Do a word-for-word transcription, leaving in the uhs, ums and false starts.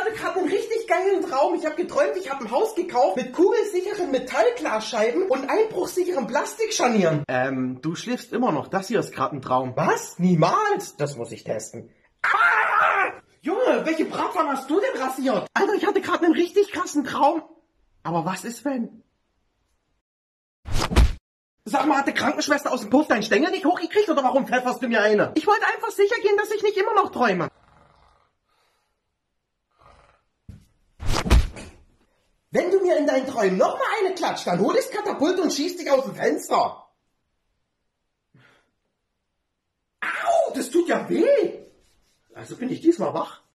hatte gerade einen richtig geilen Traum. Ich habe geträumt, ich habe ein Haus gekauft mit kugelsicheren Metallglasscheiben und einbruchsicheren Plastikscharnieren. Ähm, du schläfst immer noch. Das hier ist gerade ein Traum. Was? Niemals? Das muss ich testen. Ah! Junge, welche Bratpfanne hast du denn rasiert? Alter, ich hatte gerade einen richtig krassen Traum. Aber was ist, wenn... Sag mal, hat die Krankenschwester aus dem Puff deinen Stängel nicht hochgekriegt oder warum pfefferst du mir eine? Ich wollte einfach sicher gehen, dass ich nicht immer noch träume. Wenn du mir in deinen Träumen nochmal eine klatscht, dann hol das Katapult und schieß dich aus dem Fenster. Au, das tut ja weh. Also bin ich diesmal wach.